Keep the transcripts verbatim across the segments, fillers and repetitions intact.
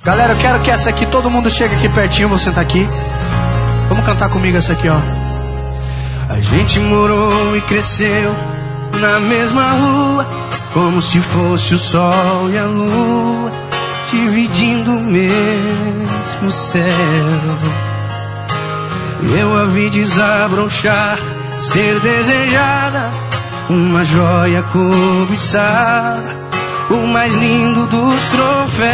Galera, eu quero que essa aqui, todo mundo chegue aqui pertinho, vou sentar aqui. Vamos cantar comigo essa aqui, ó. A gente morou e cresceu na mesma rua, como se fosse o sol e a lua, dividindo o mesmo céu. Eu a vi desabrochar, ser desejada, uma joia cobiçada, o mais lindo dos troféus.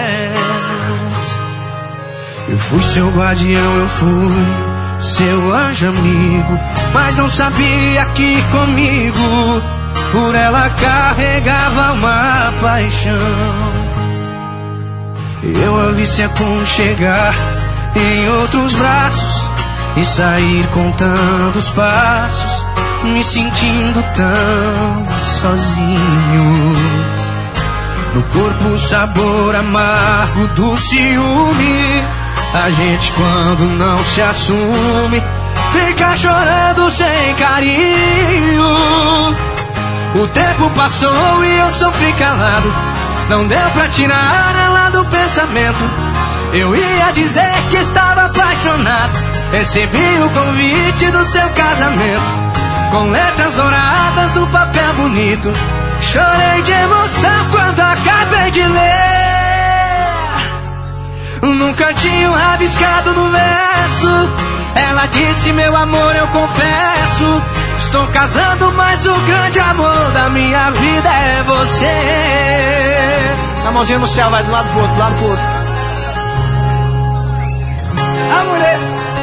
Eu fui seu guardião, eu fui seu anjo amigo, mas não sabia que comigo por ela carregava uma paixão. Eu a vi se aconchegar em outros braços e sair contando os passos, me sentindo tão sozinho. No corpo o sabor amargo do ciúme, a gente quando não se assume fica chorando sem carinho. O tempo passou e eu sofri calado, não deu pra tirar ela do pensamento. Eu ia dizer que estava apaixonado, recebi o convite do seu casamento, com letras douradas no papel bonito. Chorei de emoção quando acabei de ler. Num cantinho rabiscado no verso, ela disse: meu amor, eu confesso, estou casando, mas o grande amor da minha vida é você. A mãozinha no céu, vai de um lado pro outro, do lado pro outro. A mulher.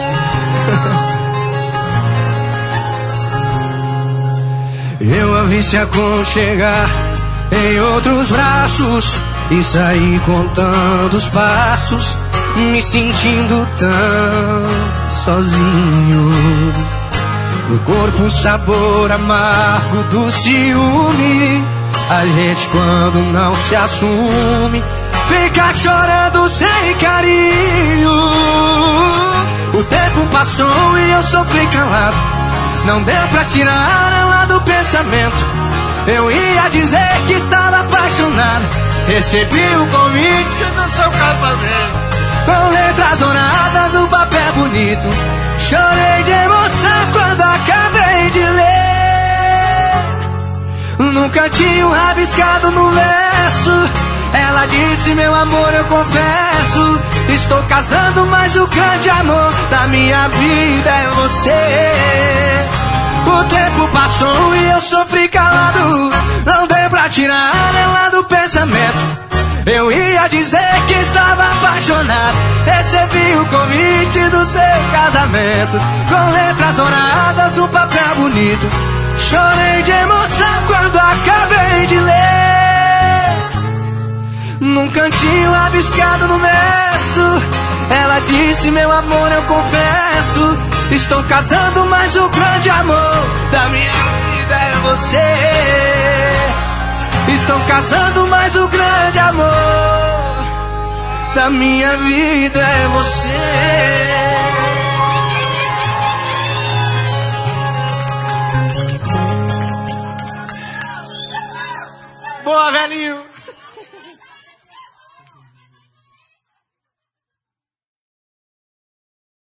Eu a vi se aconchegar em outros braços e saí contando os passos, me sentindo tão sozinho. No corpo o sabor amargo do ciúme, a gente quando não se assume fica chorando sem carinho. O tempo passou e eu sofri calado, não deu pra tirar ela do pensamento. Eu ia dizer que estava apaixonado, recebi o convite do seu casamento, com letras douradas no papel bonito. Chorei de emoção quando acabei de ler. Num cantinho rabiscado no verso, ela disse: meu amor, eu confesso, estou casando, mas o grande amor da minha vida é você. O tempo passou e eu sofri calado, não deu pra tirar ela do pensamento. Eu ia dizer que estava apaixonado, recebi o convite do seu casamento, com letras douradas no papel bonito. Chorei de emoção quando acabei de ler. Num cantinho rabiscado no verso, ela disse: meu amor, eu confesso, estou casando, mas o grande amor da minha vida é você. Estou casando, mas o grande amor da minha vida é você. Boa, velhinho!